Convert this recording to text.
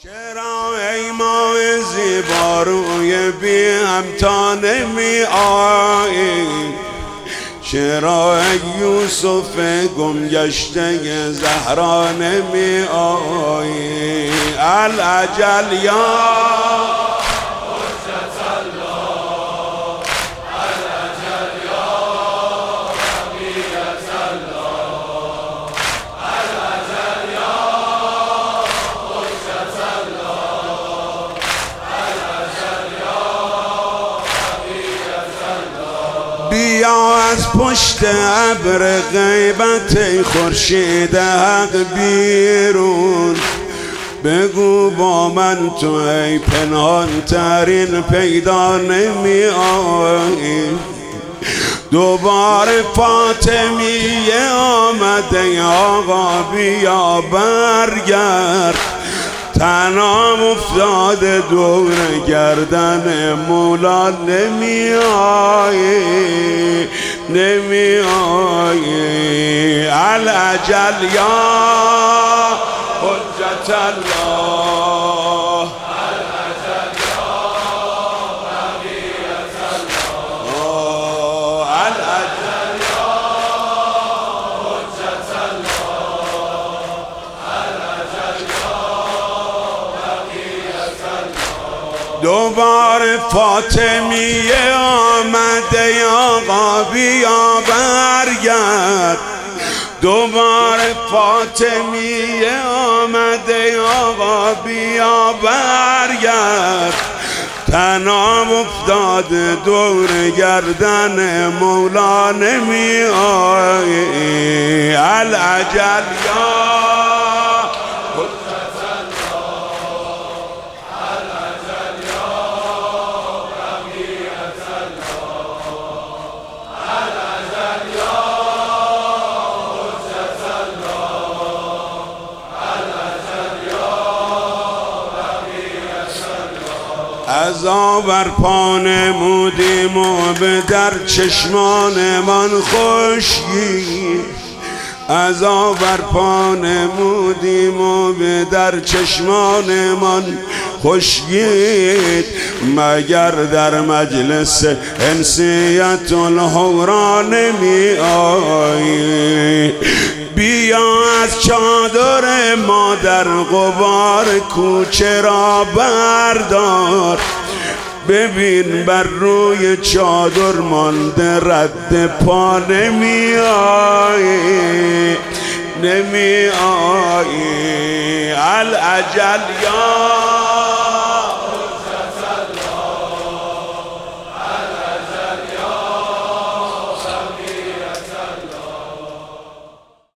چرا ای ماه زیبا روی بی همتا نمی آیی؟ چرا ای یوسف گم گشته زهرا نمی آیی؟ العجل یا بیا از پشت ابر غیبت ای خورشید حق بیرون، بگو با من تو ای پنهان ترین پیدا نمی آیی؟ دوباره فاطمیه آمده آقا بیا برگرد، تنام افتاده دور گردن مولا نمی آیی نمی آیی؟ العجل یا حجت الله، العجل یا بقیت الله، العجل یا حجت الله، العجل یا دوباره فاطمیه آمده آقا بیا برگرد، دوباره فاطمیه آمده آقا بیا برگرد، تنام افتاده دور گردن مولا نمی آیی؟ العجل یا عذا بر پا نمودیم و به در چشمان من خشکی، عذا بر پا نمودیم و به در چشمان من خشکید، مگر در مجلس انسیت الحورا نمی آیی؟ بیا از چادر مادر غبار کوچه را بردار، ببین بر روی چادر مانده رد پا نمی آیی نمی آیی؟ العجل یا